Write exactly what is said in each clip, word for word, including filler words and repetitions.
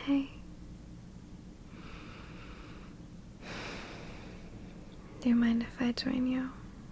Hey. Do you mind if I join you?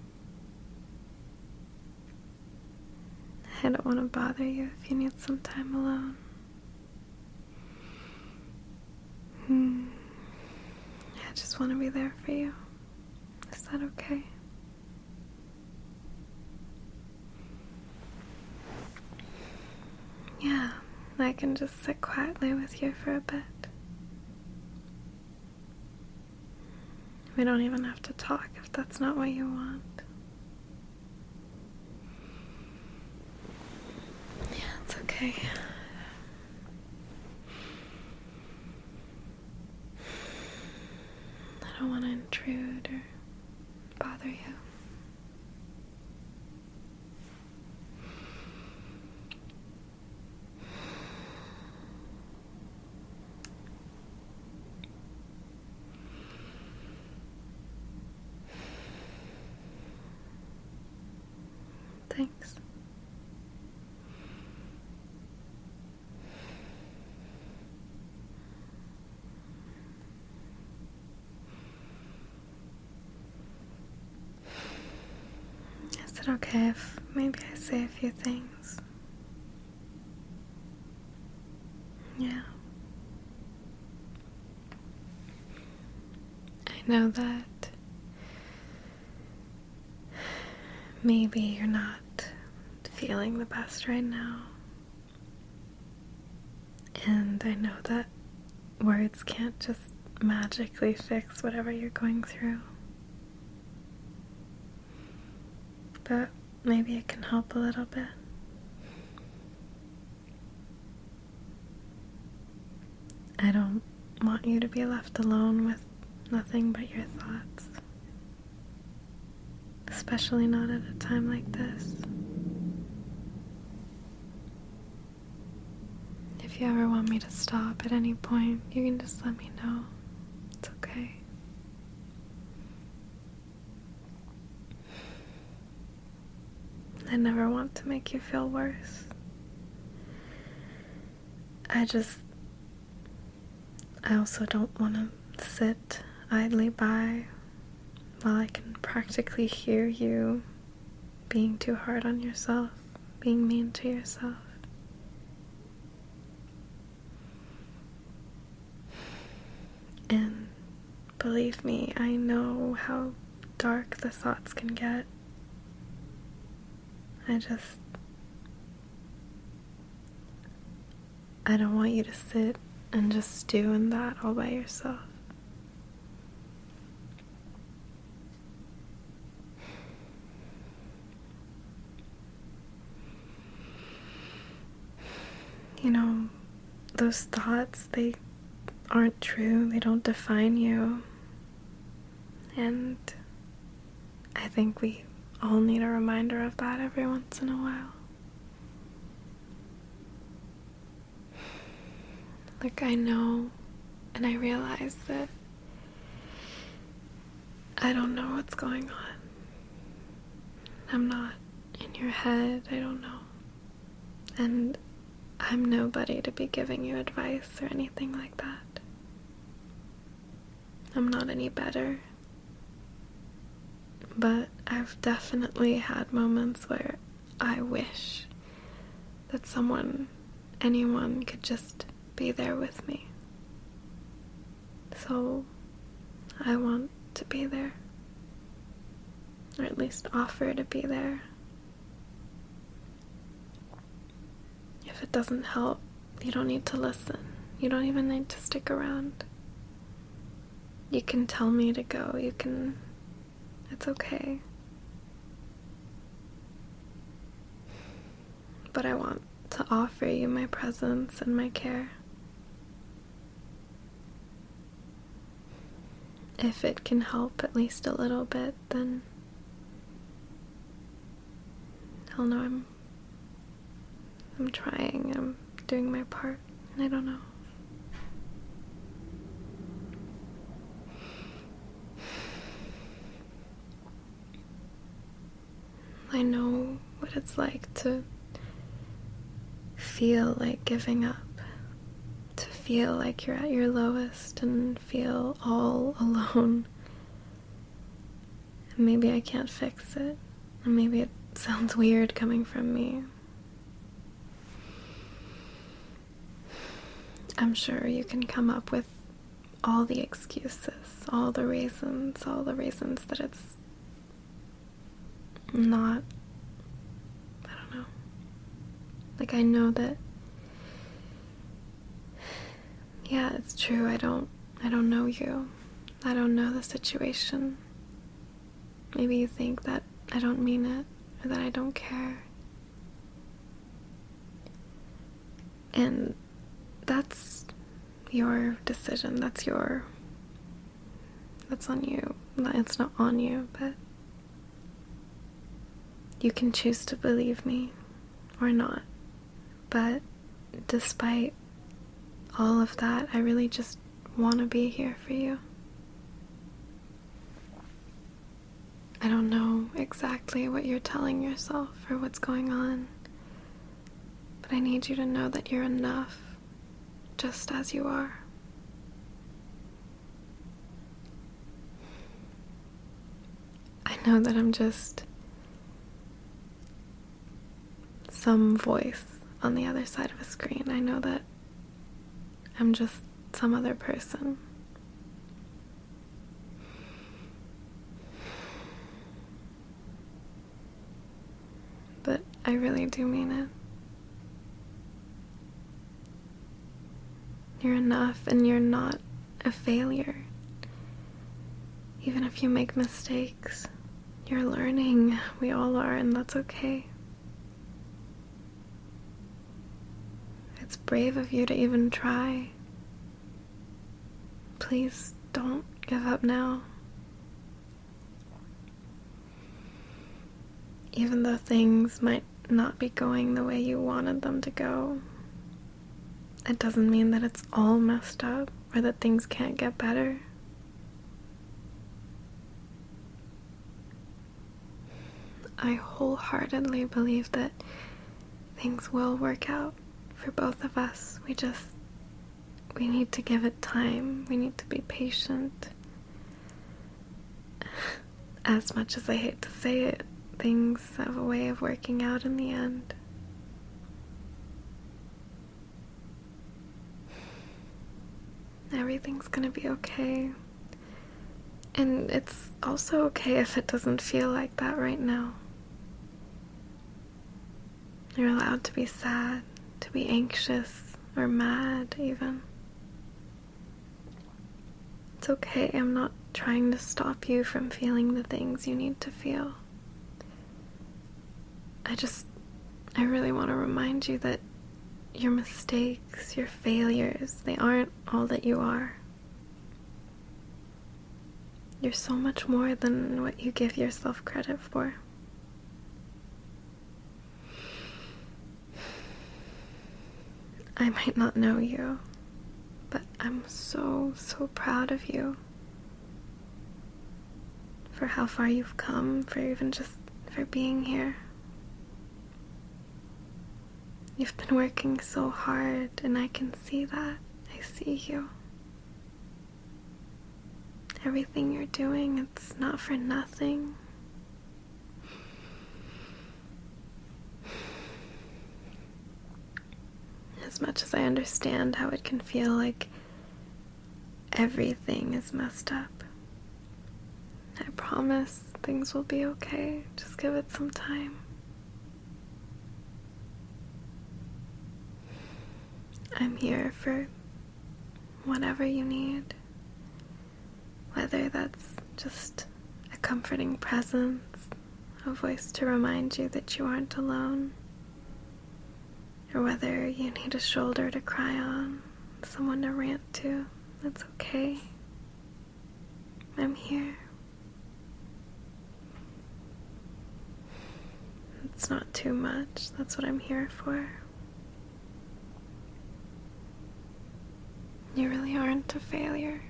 I don't want to bother you if you need some time alone. Hmm. I just want to be there for you. Is that okay? Yeah, I can just sit quietly with you for a bit. We don't even have to talk if that's not what you want. Yeah, it's okay. I don't want to intrude or bother you. Thanks. Is it okay if maybe I say a few things? Yeah. I know that maybe you're not feeling the best right now. And I know that words can't just magically fix whatever you're going through. But maybe it can help a little bit. I don't want you to be left alone with nothing but your thoughts. Especially not at a time like this. If you ever want me to stop at any point, you can just let me know. It's okay. I never want to make you feel worse. I just... I also don't want to sit idly by while I can practically hear you being too hard on yourself, being mean to yourself. And believe me, I know how dark the thoughts can get. I just... I don't want you to sit and just stew in that all by yourself. You know, those thoughts, they aren't true. They don't define you. And I think we all need a reminder of that every once in a while. Like, I know and I realize that I don't know what's going on. I'm not in your head. I don't know. And I'm nobody to be giving you advice or anything like that. I'm not any better. But I've definitely had moments where I wish that someone, anyone, could just be there with me. So I want to be there. Or at least offer to be there. If it doesn't help, you don't need to listen. You don't even need to stick around. You can tell me to go. You can... It's okay. But I want to offer you my presence and my care. If it can help at least a little bit, then I'll know I'm I'm trying, I'm doing my part, and I don't know. I know what it's like to feel like giving up, to feel like you're at your lowest and feel all alone. And maybe I can't fix it. And maybe it sounds weird coming from me. I'm sure you can come up with all the excuses, all the reasons, all the reasons that it's not, I don't know. Like, I know that, yeah, it's true, I don't, I don't know you. I don't know the situation. Maybe you think that I don't mean it, or that I don't care. And that's your decision. That's your, that's on you. It's not on you, but you can choose to believe me or not. But despite all of that, I really just want to be here for you. I don't know exactly what you're telling yourself or what's going on, but I need you to know that you're enough, just as you are. I know that I'm just some voice on the other side of a screen. I know that I'm just some other person. But I really do mean it. You're enough, and you're not a failure. Even if you make mistakes, you're learning. We all are, and that's okay. It's brave of you to even try. Please don't give up now. Even though things might not be going the way you wanted them to go, it doesn't mean that it's all messed up or that things can't get better. I wholeheartedly believe that things will work out for both of us. We just, we need to give it time. We need to be patient. As much as I hate to say it, things have a way of working out in the end. Everything's gonna be okay. And it's also okay if it doesn't feel like that right now. You're allowed to be sad, to be anxious, or mad even. It's okay. I'm not trying to stop you from feeling the things you need to feel. I just, I really want to remind you that your mistakes, your failures, they aren't all that you are. You're so much more than what you give yourself credit for. I might not know you, but I'm so, so proud of you for how far you've come, for even just for being here. You've been working so hard, and I can see that. I see you. Everything you're doing, it's not for nothing. As much as I understand how it can feel like everything is messed up, I promise things will be okay. Just give it some time. I'm here for whatever you need. Whether that's just a comforting presence, a voice to remind you that you aren't alone, or whether you need a shoulder to cry on, someone to rant to, that's okay. I'm here. It's not too much. That's what I'm here for. You really aren't a failure.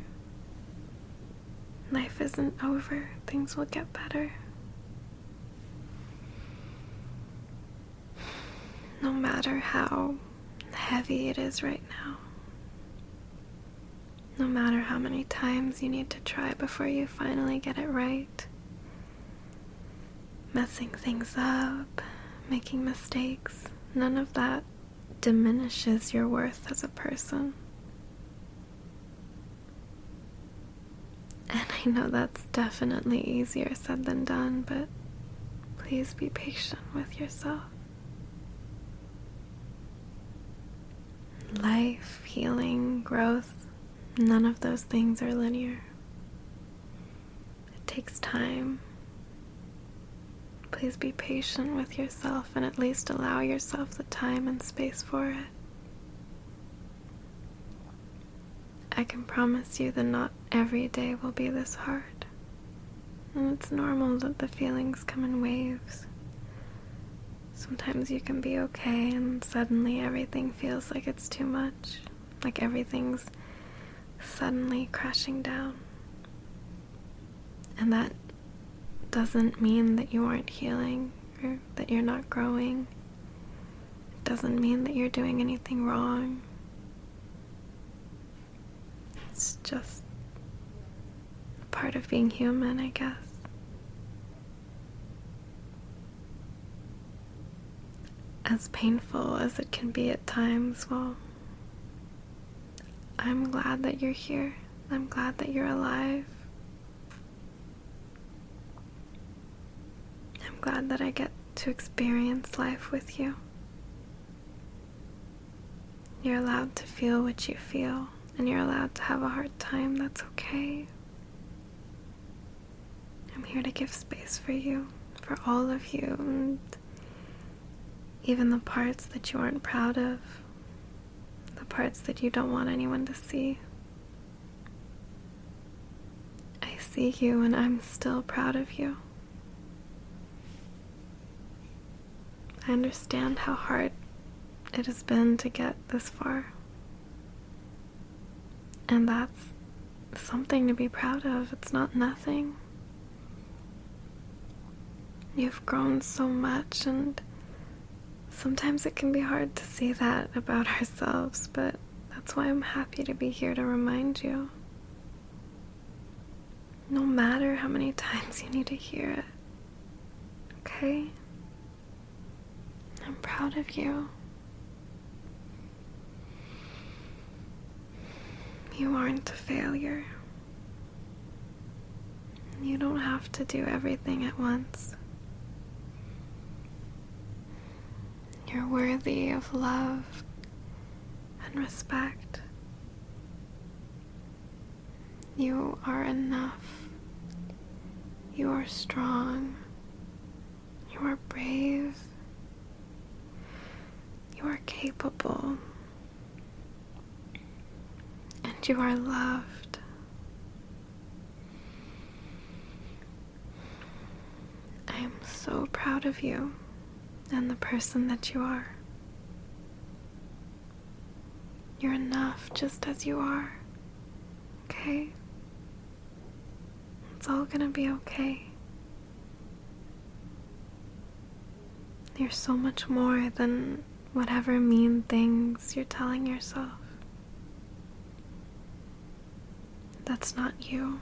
Life isn't over. Things will get better. No matter how heavy it is right now, No matter how many times you need to try before you finally get it right. Messing things up, making mistakes, none of that diminishes your worth as a person. And I know that's definitely easier said than done, but please be patient with yourself. Life, healing, growth, none of those things are linear. It takes time. Please be patient with yourself and at least allow yourself the time and space for it. I can promise you that not every day will be this hard. And it's normal that the feelings come in waves. Sometimes you can be okay and suddenly everything feels like it's too much. Like everything's suddenly crashing down. And that doesn't mean that you aren't healing or that you're not growing. It doesn't mean that you're doing anything wrong. It's just part of being human, I guess. As painful as it can be at times, well, I'm glad that you're here. I'm glad that you're alive. I'm glad that I get to experience life with you. You're allowed to feel what you feel. And you're allowed to have a hard time, that's okay. I'm here to give space for you, for all of you, and even the parts that you aren't proud of, the parts that you don't want anyone to see. I see you and I'm still proud of you. I understand how hard it has been to get this far. And that's something to be proud of. It's not nothing. You've grown so much, and sometimes it can be hard to see that about ourselves, but that's why I'm happy to be here to remind you. No matter how many times you need to hear it. Okay? I'm proud of you. You aren't a failure. You don't have to do everything at once. You're worthy of love and respect. You are enough. You are strong. You are brave. You are capable. And you are loved. I am so proud of you and the person that you are. You're enough just as you are. Okay? It's all gonna be okay. You're so much more than whatever mean things you're telling yourself. That's not you.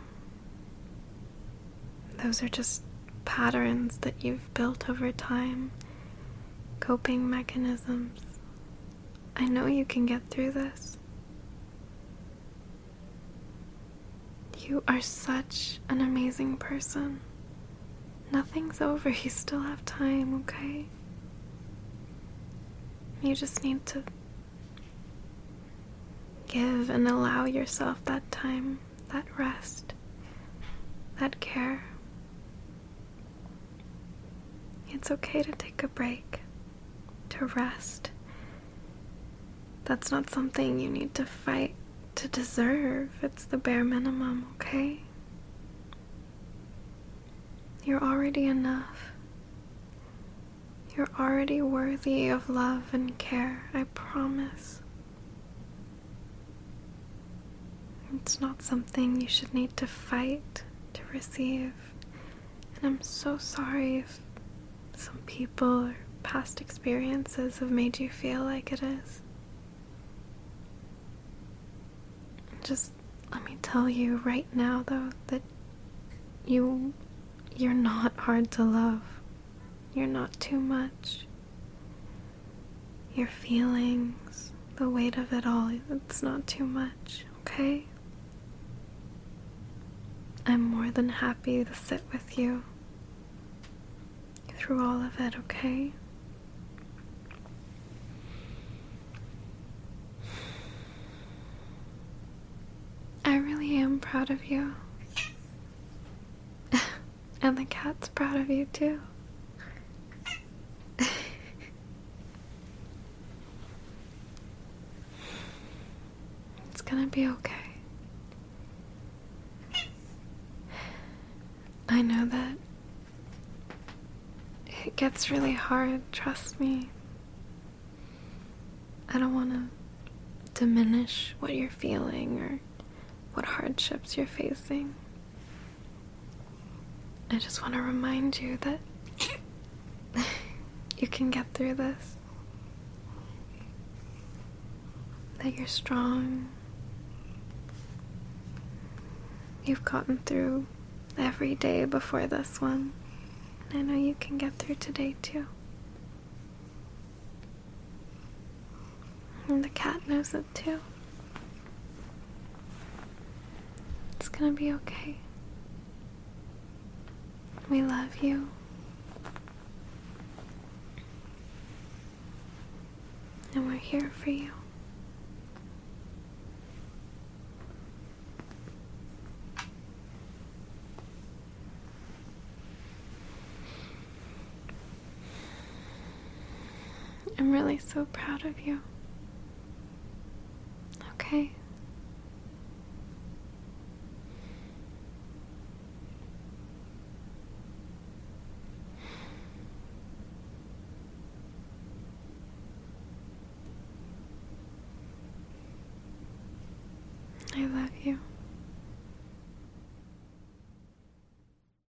Those are just patterns that you've built over time, coping mechanisms. I know you can get through this. You are such an amazing person. Nothing's over. You still have time, okay? You just need to give and allow yourself that time, that rest, that care. It's okay to take a break, to rest. That's not something you need to fight to deserve. It's the bare minimum, okay? You're already enough. You're already worthy of love and care, I promise. It's not something you should need to fight to receive. And I'm so sorry if some people or past experiences have made you feel like it is. Just let me tell you right now, though, that you, you're not hard to love. You're not too much. Your feelings, the weight of it all, it's not too much, okay? I'm more than happy to sit with you through all of it, okay? I really am proud of you. And the cat's proud of you too. It's gonna be okay. I know that it gets really hard, trust me. I don't want to diminish what you're feeling or what hardships you're facing. I just want to remind you that you can get through this. That you're strong. You've gotten through every day before this one. And I know you can get through today too. And the cat knows it too. It's gonna be okay. We love you. And we're here for you. I'm really so proud of you. Okay? I love you.